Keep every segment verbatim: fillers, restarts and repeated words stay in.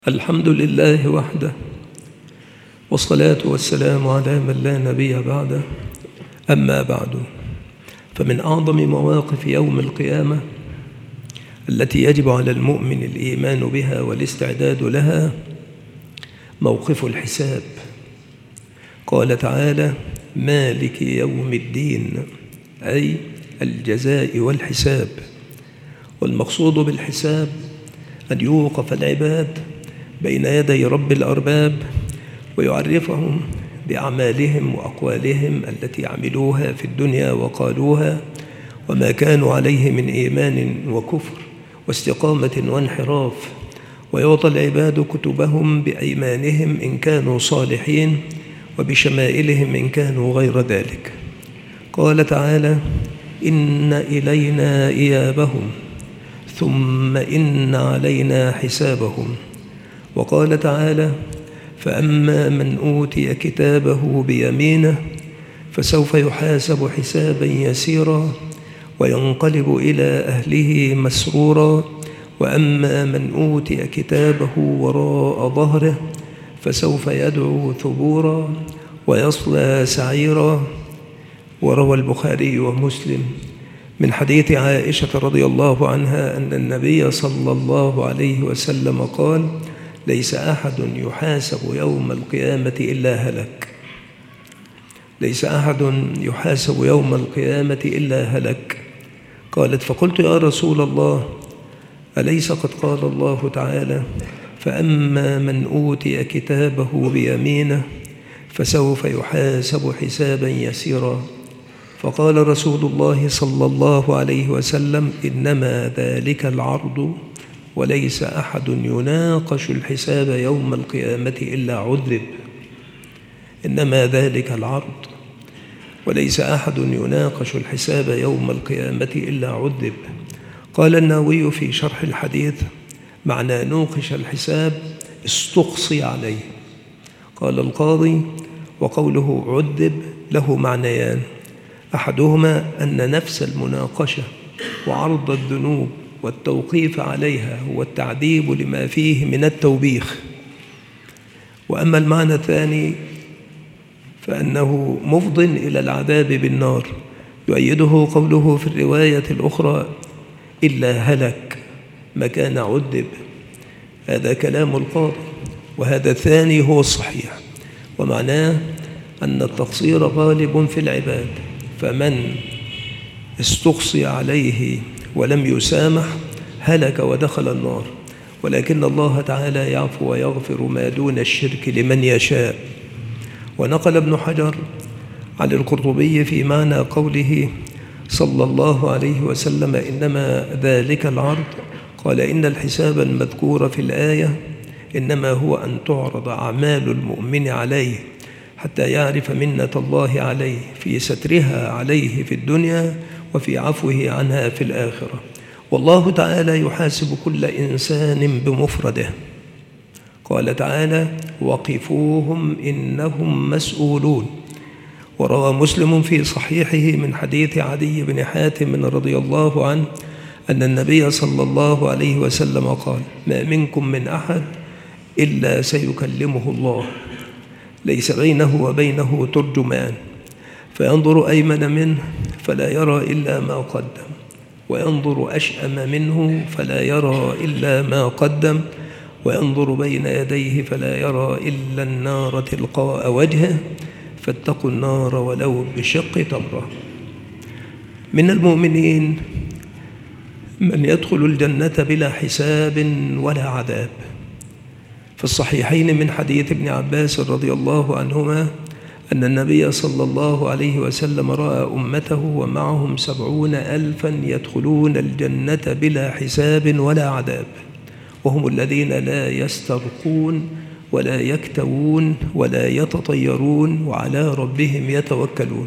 الحمد لله وحده، والصلاة والسلام على من لا نبي بعده. أما بعد، فمن أعظم مواقف يوم القيامة التي يجب على المؤمن الإيمان بها والاستعداد لها موقف الحساب. قال تعالى: مالك يوم الدين، أي الجزاء والحساب. والمقصود بالحساب أن يوقف العباد بين يدي رب الأرباب ويعرفهم بأعمالهم وأقوالهم التي عملوها في الدنيا وقالوها، وما كانوا عليه من إيمان وكفر واستقامة وانحراف، ويعطى العباد كتبهم بأيمانهم إن كانوا صالحين وبشمائلهم إن كانوا غير ذلك. قال تعالى: إن إلينا إيابهم ثم إن علينا حسابهم. وقال تعالى: فأما من أوتي كتابه بيمينه فسوف يحاسب حسابا يسيرا وينقلب إلى أهله مسرورا، وأما من أوتي كتابه وراء ظهره فسوف يدعو ثبورا ويصلى سعيرا. وروى البخاري ومسلم من حديث عائشة رضي الله عنها أن النبي صلى الله عليه وسلم قال: ليس أحد يحاسب يوم القيامة إلا هلك. ليس أحد يحاسب يوم القيامة إلا هلك. قالت: فقلت يا رسول الله، أليس قد قال الله تعالى: فأما من أوتي كتابه بيمينه فسوف يحاسب حسابا يسيرا؟ فقال رسول الله صلى الله عليه وسلم: إنما ذلك العرض، وليس أحد يناقش الحساب يوم القيامة إلا عذب. إنما ذلك العرض، وليس أحد يناقش الحساب يوم القيامة إلا عذب. قال النووي في شرح الحديث: معنى نوقش الحساب استقصي عليه. قال القاضي: وقوله عذب له معنيان، أحدهما أن نفس المناقشة وعرض الذنوب والتوقيف عليها هو التعذيب لما فيه من التوبيخ، وأما المعنى الثاني فأنه مفض إلى العذاب بالنار. يؤيده قوله في الرواية الأخرى: إلا هلك مكان عذب. هذا كلام القاضي، وهذا الثاني هو الصحيح، ومعناه أن التقصير غالب في العباد، فمن استقصي عليه ولم يسامح هلك ودخل النار، ولكن الله تعالى يعفو ويغفر ما دون الشرك لمن يشاء. ونقل ابن حجر عن القرطبي في معنى قوله صلى الله عليه وسلم: إنما ذلك العرض، قال: إن الحساب المذكور في الآية إنما هو أن تعرض أعمال المؤمن عليه حتى يعرف منة الله عليه في سترها عليه في الدنيا وفي عفوه عنها في الآخرة. والله تعالى يحاسب كل إنسان بمفرده. قال تعالى: وقفوهم إنهم مسؤولون. وروى مسلم في صحيحه من حديث عدي بن حاتم رضي الله عنه أن النبي صلى الله عليه وسلم قال: ما منكم من أحد إلا سيكلمه الله، ليس بينه وبينه ترجمان، فينظر أيمن منه فلا يرى إلا ما قدم، وينظر أشأم منه فلا يرى إلا ما قدم، وينظر بين يديه فلا يرى إلا النار تلقاء وجهه، فاتقوا النار ولو بشق تمرة. من المؤمنين من يدخل الجنة بلا حساب ولا عذاب. في الصحيحين من حديث ابن عباس رضي الله عنهما أن النبي صلى الله عليه وسلم رأى أمته ومعهم سبعون ألفا يدخلون الجنة بلا حساب ولا عذاب، وهم الذين لا يسترقون ولا يكتوون ولا يتطيرون وعلى ربهم يتوكلون.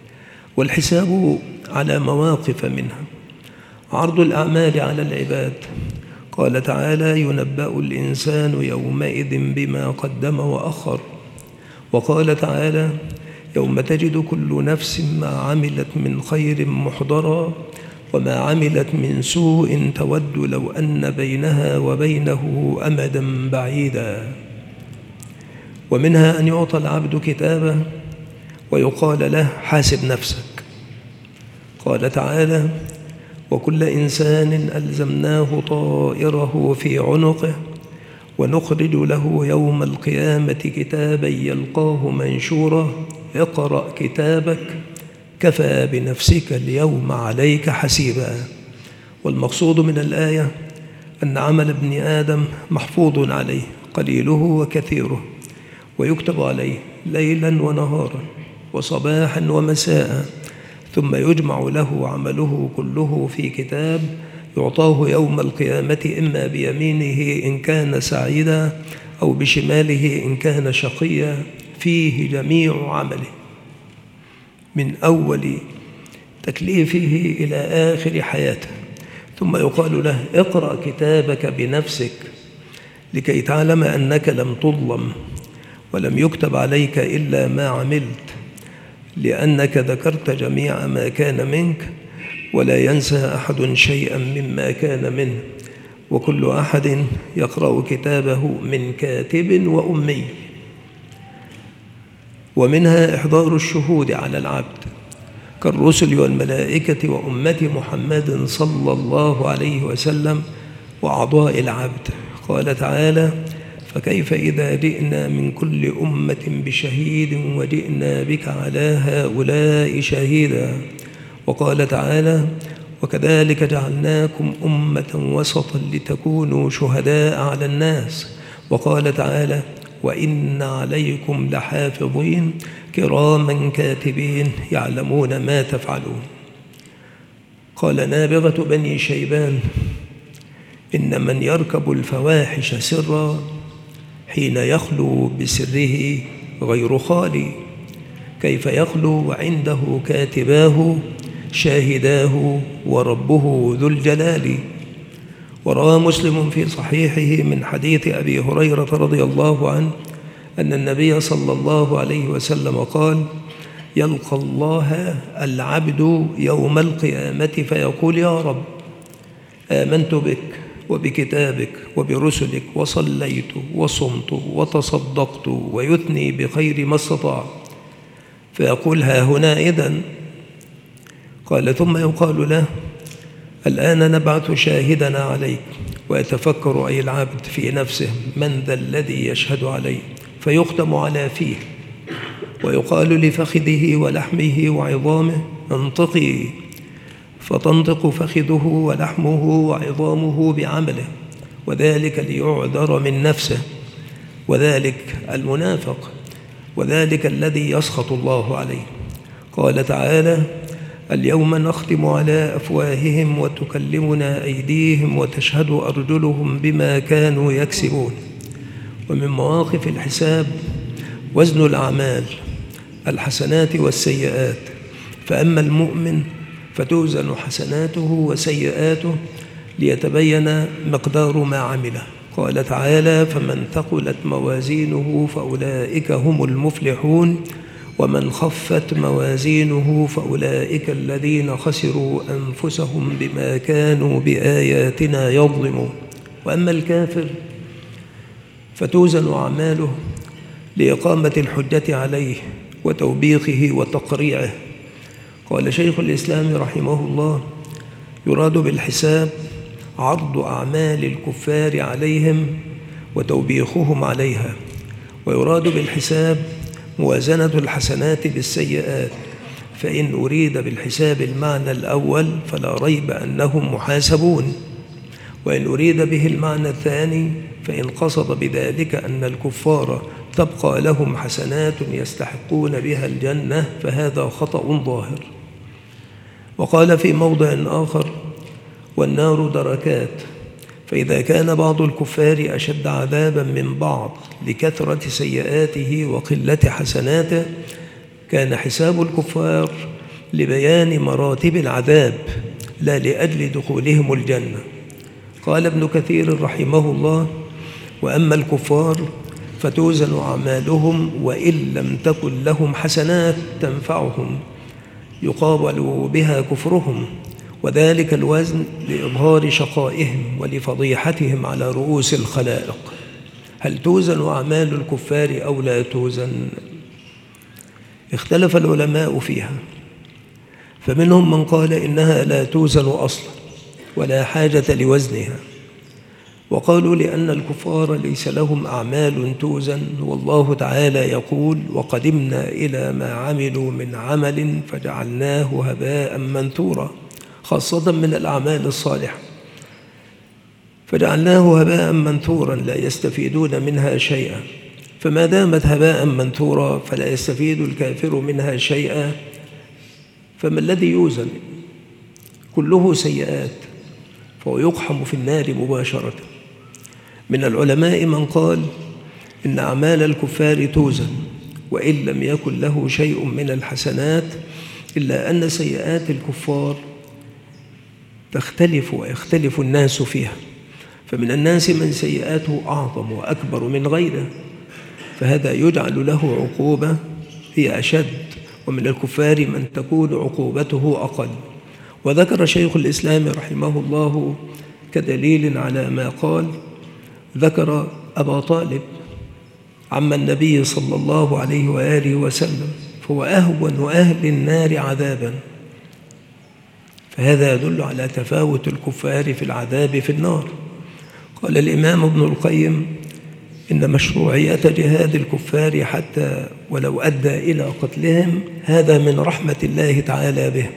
والحساب على مواقف منها: عرض الأعمال على العباد. قال تعالى: ينبأ الإنسان يومئذ بما قدم وأخر. وقال تعالى: يوم تجد كل نفس ما عملت من خير محضرا وما عملت من سوء تود لو أن بينها وبينه أمدا بعيدا. ومنها أن يعطى العبد كتابه ويقال له حاسب نفسك. قال تعالى: وكل إنسان ألزمناه طائره في عنقه ونخرج له يوم القيامة كتابا يلقاه منشورا اقرأ كتابك كفى بنفسك اليوم عليك حسيبا. والمقصود من الآية أن عمل ابن آدم محفوظ عليه قليله وكثيره، ويكتب عليه ليلا ونهارا وصباحا ومساء، ثم يجمع له عمله كله في كتاب يعطاه يوم القيامة إما بيمينه إن كان سعيدا أو بشماله إن كان شقيا، فيه جميع عمله من أول تكليفه إلى آخر حياته. ثم يقال له: اقرأ كتابك بنفسك لكي تعلم أنك لم تظلم ولم يكتب عليك إلا ما عملت، لأنك ذكرت جميع ما كان منك ولا ينسى أحد شيئا مما كان منه، وكل أحد يقرأ كتابه من كاتب وأمي. ومنها إحضار الشهود على العبد كالرسل والملائكة وأمة محمد صلى الله عليه وسلم وأعضاء العبد. قال تعالى: فكيف إذا جئنا من كل أمة بشهيد وجئنا بك على هؤلاء شهيدا. وقال تعالى: وكذلك جعلناكم أمة وسطا لتكونوا شهداء على الناس. وقال تعالى: وإن عليكم لحافظين كراما كاتبين يعلمون ما تفعلون. قال نابغة بني شيبان: إن من يركب الفواحش سرا حين يخلو بسره غير خالي، كيف يخلو وعنده كاتباه شاهداه وربه ذو الجلال. وروى مسلم في صحيحه من حديث أبي هريرة رضي الله عنه أن النبي صلى الله عليه وسلم قال: يلقى الله العبد يوم القيامة فيقول: يا رب، آمنت بك وبكتابك وبرسلك وصليت وصمت وتصدقت، ويثني بخير ما استطاع، فيقول: ها هنا إذن. قال: ثم يقال له: الآن نبعث شاهدنا عليك. ويتفكر أي العبد في نفسه: من ذا الذي يشهد عليه؟ فيختم على فيه ويقال لفخذه ولحمه وعظامه: انطقي، فتنطق فخذه ولحمه وعظامه بعمله، وذلك ليعذر من نفسه، وذلك المنافق، وذلك الذي يسخط الله عليه. قال تعالى: اليوم نختم على أفواههم وتكلمنا أيديهم وتشهد أرجلهم بما كانوا يكسبون. ومن مواقف الحساب وزن الأعمال الحسنات والسيئات، فأما المؤمن فتوزن حسناته وسيئاته ليتبين مقدار ما عمله. قال تعالى: فمن ثقلت موازينه فأولئك هم المفلحون، ومن خفت موازينه فأولئك الذين خسروا أنفسهم بما كانوا بآياتنا يظلمون. وأما الكافر فتوزن أعماله لإقامة الحجة عليه وتوبيخه وتقريعه. قال شيخ الإسلام رحمه الله: يراد بالحساب عرض أعمال الكفار عليهم وتوبيخهم عليها، ويراد بالحساب موازنة الحسنات بالسيئات. فإن أريد بالحساب المعنى الأول فلا ريب أنهم محاسبون، وإن أريد به المعنى الثاني فإن قصد بذلك أن الكفار تبقى لهم حسنات يستحقون بها الجنة فهذا خطأ ظاهر. وقال في موضع آخر: والنار دركات، فإذا كان بعض الكفار أشد عذابا من بعض لكثرة سيئاته وقلة حسناته، كان حساب الكفار لبيان مراتب العذاب لا لأجل دخولهم الجنة. قال ابن كثير رحمه الله: وأما الكفار فتوزن أعمالهم وإن لم تكن لهم حسنات تنفعهم يقابل بها كفرهم، وذلك الوزن لإظهار شقائهم ولفضيحتهم على رؤوس الخلائق. هل توزن أعمال الكفار أو لا توزن؟ اختلف العلماء فيها، فمنهم من قال إنها لا توزن أصلا ولا حاجة لوزنها، وقالوا لأن الكفار ليس لهم أعمال توزن، والله تعالى يقول: وقدمنا إلى ما عملوا من عمل فجعلناه هباء منثورا، خاصة من الأعمال الصالحة، فجعلناه هباء منثورا لا يستفيدون منها شيئا. فما دامت هباء منثورا فلا يستفيد الكافر منها شيئا، فما الذي يوزن؟ كله سيئات، فهو يقحم في النار مباشرة. من العلماء من قال إن أعمال الكفار توزن وإن لم يكن له شيء من الحسنات، إلا أن سيئات الكفار تختلف ويختلف الناس فيها، فمن الناس من سيئاته أعظم وأكبر من غيره، فهذا يجعل له عقوبة هي أشد، ومن الكفار من تكون عقوبته أقل. وذكر شيخ الإسلام رحمه الله كدليل على ما قال، ذكر أبا طالب عم النبي صلى الله عليه وآله وسلم، فهو أهون أهل النار عذابا، فهذا يدل على تفاوت الكفار في العذاب في النار. قال الإمام ابن القيم: إن مشروعية جهاد الكفار حتى ولو أدى إلى قتلهم هذا من رحمة الله تعالى بهم،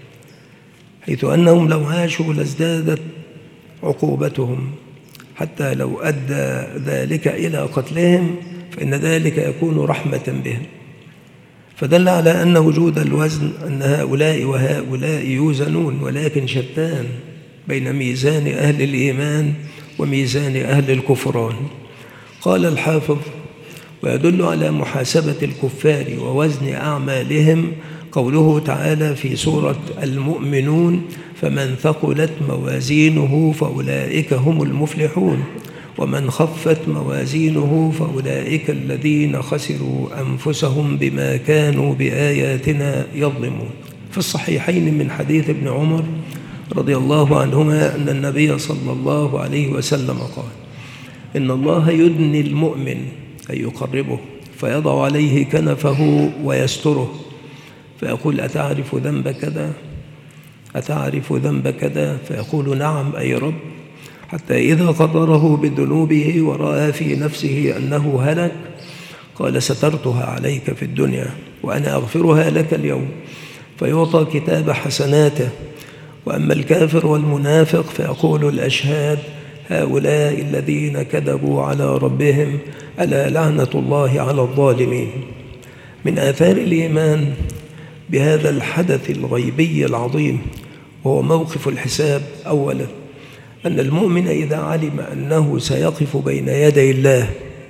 حيث أنهم لو عاشوا لازدادت عقوبتهم، حتى لو أدى ذلك إلى قتلهم فإن ذلك يكون رحمة بهم. فدل على أن وجود الوزن أن هؤلاء وهؤلاء يوزنون، ولكن شتان بين ميزان أهل الإيمان وميزان أهل الكفران. قال الحافظ: ويدل على محاسبة الكفار ووزن أعمالهم قوله تعالى في سورة المؤمنون: فمن ثقلت موازينه فأولئك هم المفلحون، ومن خفت موازينه فأولئك الذين خسروا أنفسهم بما كانوا بآياتنا يظلمون. في الصحيحين من حديث ابن عمر رضي الله عنهما أن النبي صلى الله عليه وسلم قال: إن الله يدني المؤمن أي يقربه فيضع عليه كنفه ويستره، فيقول: أتعرف ذنب كذا؟ أتعرف ذنب كذا؟ فيقول: نعم أي رب. حتى إذا قدره بذنوبه ورأى في نفسه أنه هلك قال: سترتها عليك في الدنيا وأنا أغفرها لك اليوم، فيعطى كتاب حسناته. وأما الكافر والمنافق فيقول الأشهاد: هؤلاء الذين كذبوا على ربهم ألا لعنة الله على الظالمين. من آثار الإيمان بهذا الحدث الغيبي العظيم وهو موقف الحساب أولا أن المؤمن إذا علم أنه سيقف بين يدي الله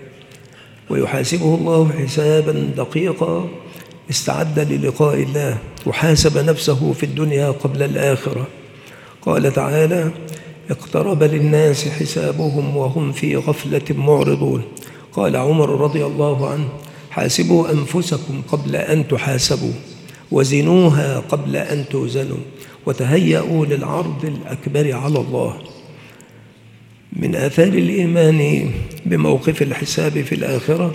ويحاسبه الله حسابا دقيقا استعد للقاء الله وحاسب نفسه في الدنيا قبل الآخرة. قال تعالى: اقترب للناس حسابهم وهم في غفلة معرضون. قال عمر رضي الله عنه: حاسبوا أنفسكم قبل أن تحاسبوا، وزنوها قبل أن توزنوا، وتهيئوا للعرض الأكبر على الله. من آثار الإيمان بموقف الحساب في الآخرة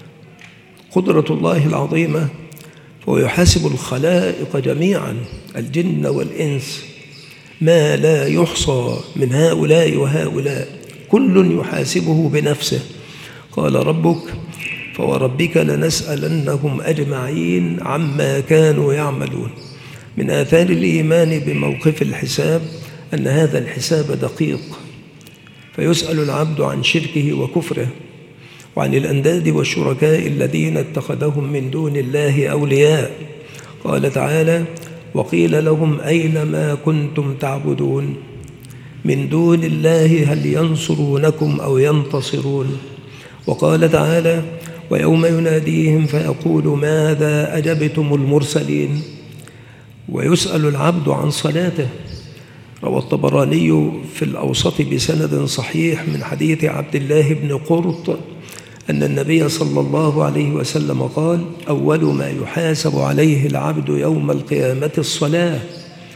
قدرة الله العظيمة، فهو يحاسب الخلائق جميعا الجن والإنس ما لا يحصى من هؤلاء وهؤلاء، كل يحاسبه بنفسه. قال ربك: فوربك لنسألنهم أجمعين عما كانوا يعملون. من آثار الإيمان بموقف الحساب أن هذا الحساب دقيق، فيسأل العبد عن شركه وكفره وعن الأنداد والشركاء الذين اتخذهم من دون الله أولياء. قال تعالى: وقيل لهم أين ما كنتم تعبدون من دون الله هل ينصرونكم أو ينتصرون. وقال تعالى: ويوم يناديهم فيقول ماذا أجبتم المرسلين. ويسأل العبد عن صلاته. روى الطبراني في الأوسط بسند صحيح من حديث عبد الله بن قرط أن النبي صلى الله عليه وسلم قال: أول ما يحاسب عليه العبد يوم القيامة الصلاة،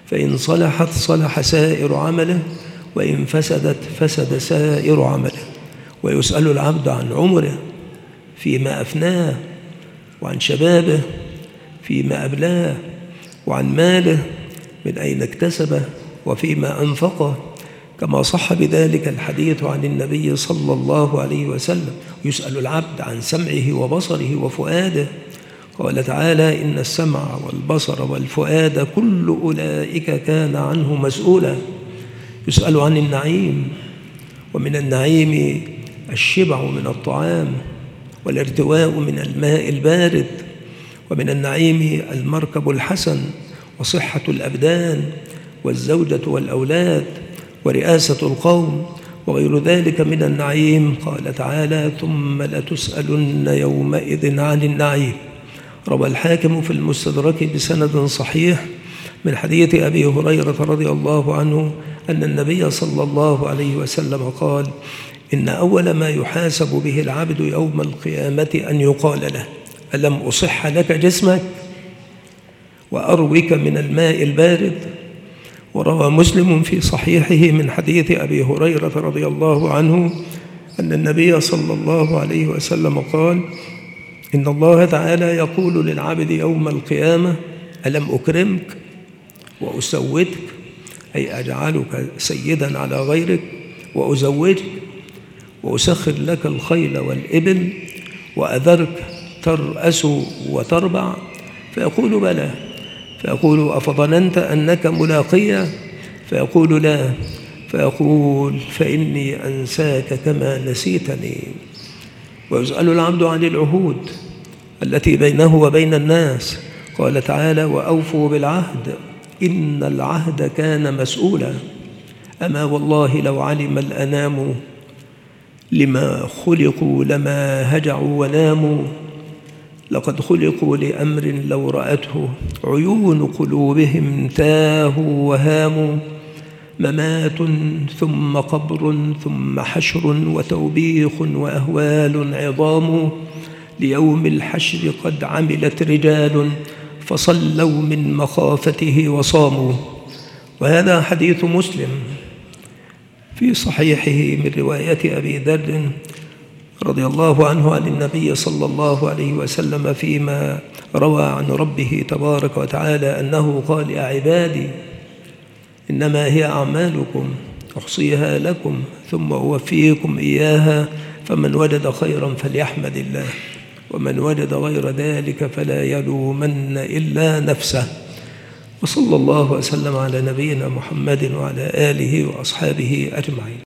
فإن صلحت صلح سائر عمله، وإن فسدت فسد سائر عمله. ويسأل العبد عن عمره فيما أفناه، وعن شبابه فيما أبلاه، وعن ماله من أين اكتسبه وفيما أنفقه، كما صح بذلك الحديث عن النبي صلى الله عليه وسلم. يسأل العبد عن سمعه وبصره وفؤاده، قال تعالى: إن السمع والبصر والفؤاد كل أولئك كان عنه مسؤولا. يسأل عن النعيم، ومن النعيم الشبع من الطعام، والارتواء من الماء البارد، ومن النعيم المركب الحسن، وصحة الأبدان، والزوجة والأولاد، ورئاسة القوم، وغير ذلك من النعيم. قال تعالى: ثم لتسألن يومئذ عن النعيم. روى الحاكم في المستدرك بسند صحيح من حديث أبي هريرة رضي الله عنه أن النبي صلى الله عليه وسلم قال: إن أول ما يحاسب به العبد يوم القيامة أن يقال له: ألم أصح لك جسمك وأروك من الماء البارد؟ وروى مسلم في صحيحه من حديث أبي هريرة رضي الله عنه أن النبي صلى الله عليه وسلم قال: إن الله تعالى يقول للعبد يوم القيامة: ألم أكرمك وأسودك، أي أجعلك سيدا على غيرك، وأزوجك، وأسخر لك الخيل والإبل، وأذرك ترأس وتربع؟ فيقول: بلى. فيقول: أفظننت أنك ملاقيا؟ فيقول: لا. فيقول: فإني أنساك كما نسيتني. ويسأل العبد عن العهود التي بينه وبين الناس، قال تعالى: وأوفوا بالعهد إن العهد كان مسؤولا. أما والله لو علم الأنام لما خلقوا لما هجعوا وناموا، لقد خلقوا لأمر لو رأته عيون قلوبهم تاهوا وهاموا. ممات ثم قبر ثم حشر وتوبيخ وأهوال عظام. ليوم الحشر قد عملت رجال فصلوا من مخافته وصاموا. وهذا حديث مسلم في صحيحه من رواية أبي ذر رضي الله عنه عن النبي صلى الله عليه وسلم فيما روى عن ربه تبارك وتعالى أنه قال: يا عبادي إنما هي أعمالكم أحصيها لكم ثم أوفيكم إياها، فمن وجد خيرا فليحمد الله، ومن وجد غير ذلك فلا يلومن إلا نفسه. وصلى الله وسلم على نبينا محمد وعلى آله وأصحابه أجمعين.